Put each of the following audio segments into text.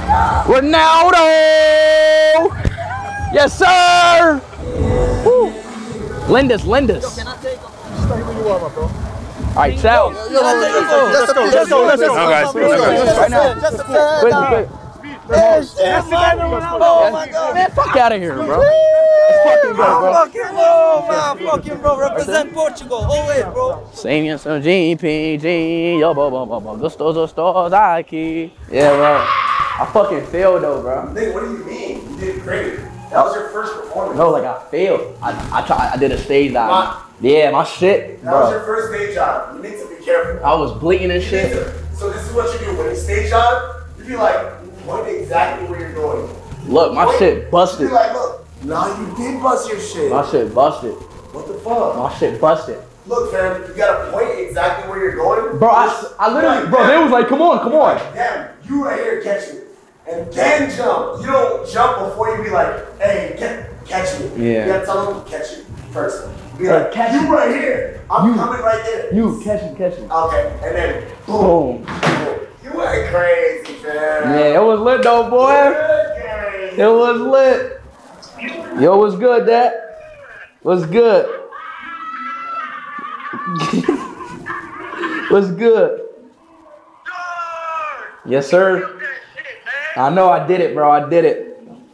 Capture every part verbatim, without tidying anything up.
Ronaldo! Yes, sir! Woo. Lindus, Lindus. All right, Sal. Let's go, let's go, let's go. Let's go, guys. Right now. Quick, quick. Oh my God. Man, fuck out of here, bro. Let's fucking go, bro. Fucking bro, man. Fucking bro. Represent Portugal. Always, bro. Same as some G P G. Yo, bo, bo, bo, bo. Gustos, stars, I key. Yeah, bro. I fucking failed, though, bro. Nigga, what do you mean? You did great. That was your first performance. No, like I failed. I I tried. I did a stage dive. Yeah, my shit, That bro. was your first stage job. You need to be careful. I was bleeding and You shit. need to- So this is what you do. When you stage job, you be like, point exactly where you're going. Look, my Point- shit You busted. be like, look, nah, you did bust your shit. My shit busted. What the fuck? My shit busted. Look, fam, you gotta point exactly where you're going. Bro, I, I literally, bro, they was like, come on, come on. Damn, you right here catch it. And then jump. You don't jump before you be like, hey, get, catch me. Yeah. You gotta tell them to catch you first. Be Hey, like, catch you me. right here. I'm You. coming right there. You, catch me, catch me. Okay, and then boom. Boom. boom. You went crazy, fam. Yeah, it was lit though, boy. Okay. It was lit. Yo, what's good, Dad? What's good? What's good? Yes, sir. I know I did it, bro. I did it.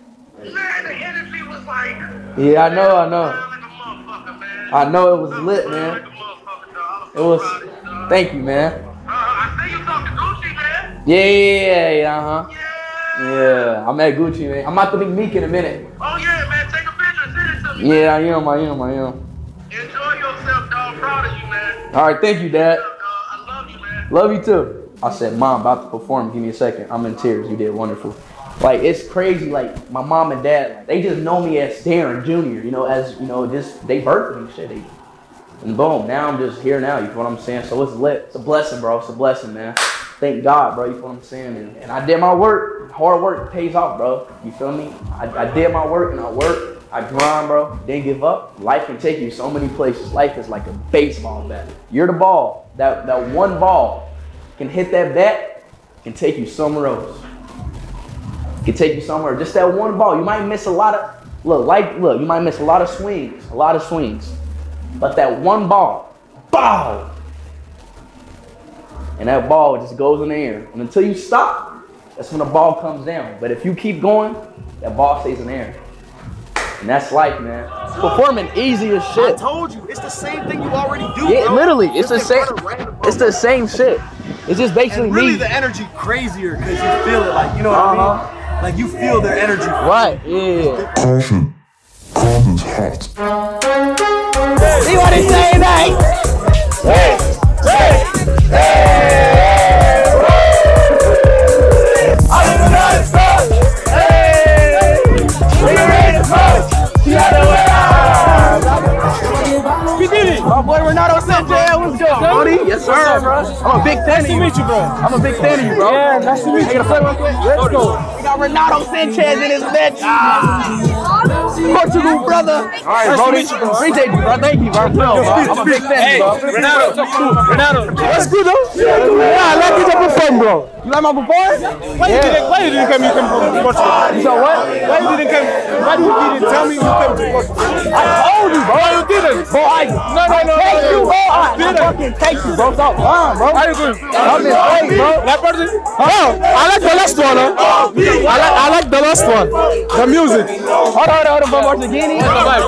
Yeah, I know, I know. I know it was lit, man. It was. Thank you, man. Yeah, yeah, yeah, yeah, uh-huh. Yeah, I'm at Gucci, man. I'm about to be Meek in a minute. Oh yeah, man, take a picture, send it to me. Yeah, I am, I am, I am. Enjoy yourself, dog. Proud of you, man. All right, thank you, Dad. Dog, I love you, man. Love you too. I said, Mom, about to perform. Give me a second. I'm in tears. You did wonderful. Like, it's crazy. Like, my mom and dad, like, they just know me as Darren Junior You know, as, you know, just, they birthed me, shit. They, and boom, now I'm just here now. You feel what I'm saying? So it's lit. It's a blessing, bro. It's a blessing, man. Thank God, bro. You feel what I'm saying? And, and I did my work. Hard work pays off, bro. You feel me? I, I did my work and I worked. I grind, bro. Didn't give up. Life can take you so many places. Life is like a baseball bat. You're the ball. That, that one ball can hit that bat, can take you somewhere else. Can take you somewhere. Just that one ball. You might miss a lot of, look, like, look, you might miss a lot of swings, a lot of swings. But that one ball, bow! And that ball just goes in the air. And until you stop, that's when the ball comes down. But if you keep going, that ball stays in the air. And that's life, man. Performing easy as shit. I told you, it's the same thing you already do, Yeah, bro. literally, it's the Just same. in front of random It's the same shit. It's just basically And really me. the energy crazier because you feel it, like, you know what I Uh-huh. mean? Like, you feel their energy. Right, yeah. Caution. Cold is hot. See what he's saying, hey? Hey, hey, hey, I'm in the night, hey, we ready to fuck, you know the way we did it. My boy Renato Sanchez, what's good, Cody? Yes, sir, bro. I'm a big fan of you. Nice to meet you, bro. I'm a big fan of you, bro. Yeah, nice to meet you. Hey, gonna play real quick? Let's go. We got Renato Sanchez in his bitch. Portugal, brother. All right, bro. Appreciate you, bro. Thank you, bro. Bro, I'm a big fan of you, bro. Renato, Renato. That's good, though. Yeah, I like you to perform, bro. You like my performance? Why you didn't, why you didn't come, you come from Portugal? You saw what? Why you didn't come, why you didn't tell me you came to Portugal? I told you, bro. You didn't. Bro, I No, no, no, take no, you, no. bro. I, I Didn't. fucking take you, bro. Stop lying, bro. I agree. I'm in place, bro. That person? Oh, I like the last one, huh? I like, I like the last one. The music. Hold on, hold on, from Portuguese.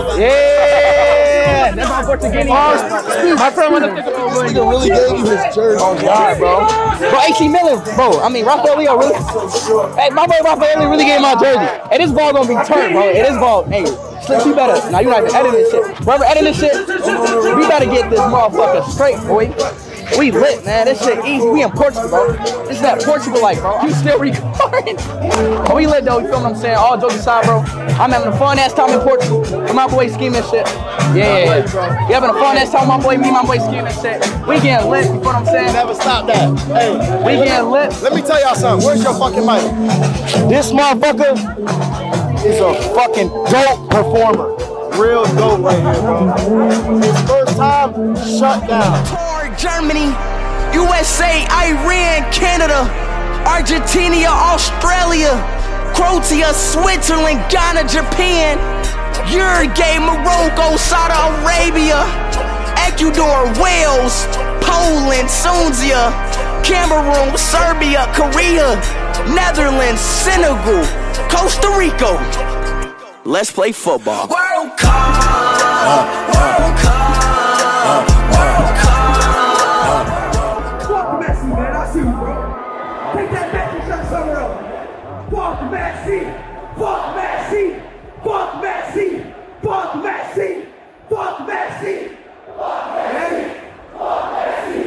Yeah, that's my Portuguese. My friend wanna think about Nigga really gave you his jersey. Oh God, bro. Bro, A C Miller, bro. I mean, Rafael Leo really. Hey, my boy Rafael Leo really gave my jersey. And this ball gonna be turned, bro. And this ball, hey, Slick, you better. Now you not even edit this shit. Whoever edit this shit, we better get this motherfucker straight, boy. We lit, man. This shit easy. We in Portugal, bro. This is that Portugal life, bro. You still recording? Oh, we lit though. You feel what I'm saying? All jokes aside, bro. I'm having a fun ass time in Portugal. With my boy scheming shit. Yeah, yeah, yeah. We having a fun ass time. My boy, me, my boy scheming shit. We getting lit. You feel what I'm saying? Never stop that. Hey, We getting lit. let me tell y'all something. Where's your fucking mic? This motherfucker is a fucking dope performer. Real dope right here, bro. His first time, shut down. Germany, U S A, Iran, Canada. Argentina, Australia, Croatia, Switzerland, Ghana, Japan, Uruguay, Morocco, Saudi Arabia, Ecuador, Wales, Poland, Tunisia, Cameroon, Serbia, Korea, Netherlands, Senegal, Costa Rica. Let's play football. World Cup, World Cup, World Cup. Fuck Messi, man. I see you, bro. Take that back and shut somewhere else. Fuck Messi. Fuck Messi. Fuck Messi. Fuck Messi. Fuck Messi. Fuck Messi. Fuck Messi.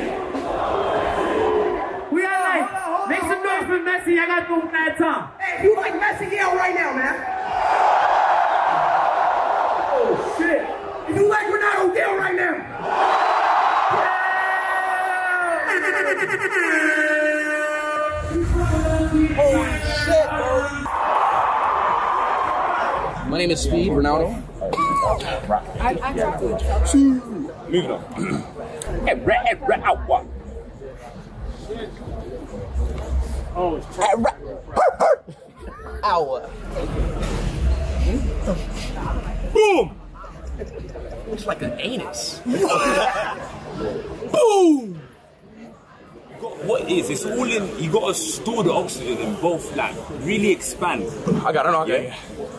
We are like, make some noise for Messi. I got to move that time. Hey, if you like Messi, yell right now, man. Oh, shit. If you like Ronaldo, yell right now. Holy shit, bro. My name is Speed Ronaldo. I, I got to Moving on. Oh, Ow. Boom! Looks like an anus. Boom! What it is, it's all in, you gotta store the oxygen in both, like, really expand. I got it on. Yeah.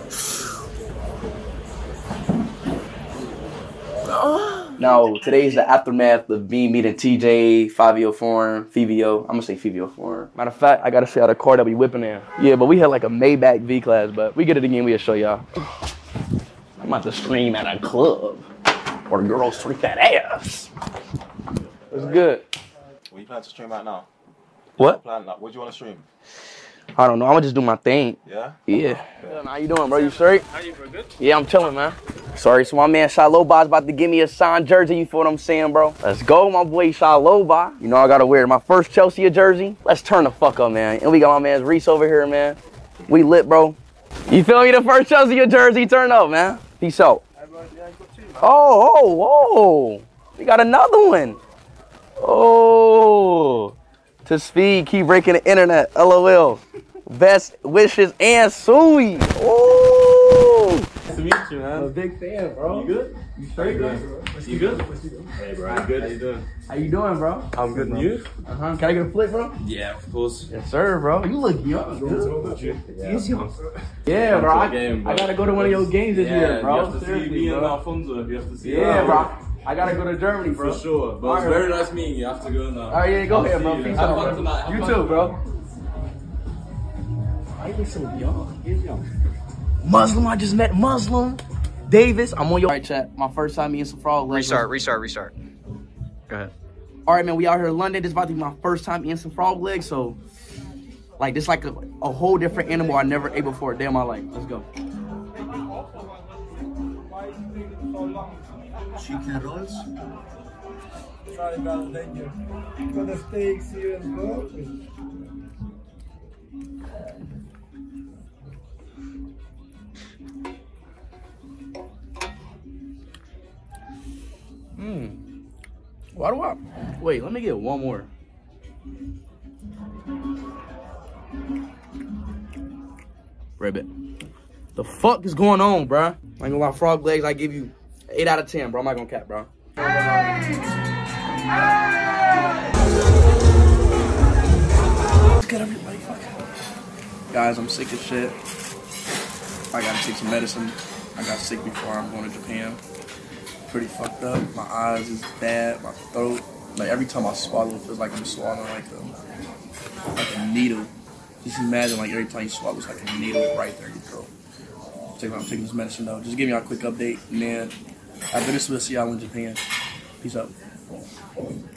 Now, today's the aftermath of me meeting T J, Fabio Foreign, Fivio. I'm gonna say Fivio Foreign. Matter of fact, I gotta show y'all the car that we whipping in. Yeah, but we had like a Maybach V-Class, but we get it again, we'll show y'all. I'm about to scream at a club or girls freak that ass. It's good. What you plan to stream right now? What? Plan, like, what do you want to stream? I don't know, I'm gonna just do my thing. Yeah? Yeah. yeah. How you doing, bro? You straight? How you, bro? Good? Yeah, I'm chilling, man. Sorry, so my man Shaloba's about to give me a signed jersey, you feel what I'm saying, bro? Let's go, my boy Shaloba. You know I gotta wear my first Chelsea jersey. Let's turn the fuck up, man. And we got my man Reese over here, man. We lit, bro. You feel me? The first Chelsea jersey, turn up, man. Peace out. Oh, oh, oh. We got another one. Oh. To Speed, keep breaking the internet. LOL. Best wishes and Sui. Oh. Nice to meet you, man. I'm a big fan, bro. You good? You straight, bro? You good? Hey, bro. I'm good. How you doing? How you doing, bro? I'm good. And you? Uh-huh. Can I get a flip, bro? Yeah, of course. Yes, sir, bro. You look young, dude. Yeah, Yeah, bro. I, game, I gotta go to one of your games this yeah, year, bro. You have to see Seriously, me and bro. Alfonso. You have to see. Yeah, us. bro. I gotta go to Germany, bro. For sure. But it's All right. very nice meeting you. I have to go now. All right, yeah, go I'll ahead, see bro. you. Peace Have out, fun bro. tonight. Have You fun. too, bro. Why you look so young? He's young. Muslim, I just met Muslim. Davis, I'm on your. All right, chat. My first time meeting some frog legs. Restart, restart, restart. Go ahead. All right, man. We out here in London. This is about to be my first time eating some frog legs. So, like, this like a, a whole different animal I never ate before a day in my life. Let's go. Chicken rolls. Sorry about it, thank you. Got the steaks here as well. Mmm. Why do I? Wait, let me get one more. Ribbit. The fuck is going on, bruh? I ain't gonna lie, frog legs, I give you eight out of ten, bro. I'm not gonna cap, bro. What's good, everybody? Fuck. Guys, I'm sick as shit. I gotta take some medicine. I got sick before I'm going to Japan. Pretty fucked up. My eyes is bad. My throat. Like every time I swallow, it feels like I'm swallowing like a like a needle. Just imagine like every time you swallow, it's like a needle right there in your throat. I'm taking this medicine though. Just give me a quick update, man. After this, we'll see y'all in Japan. Peace out.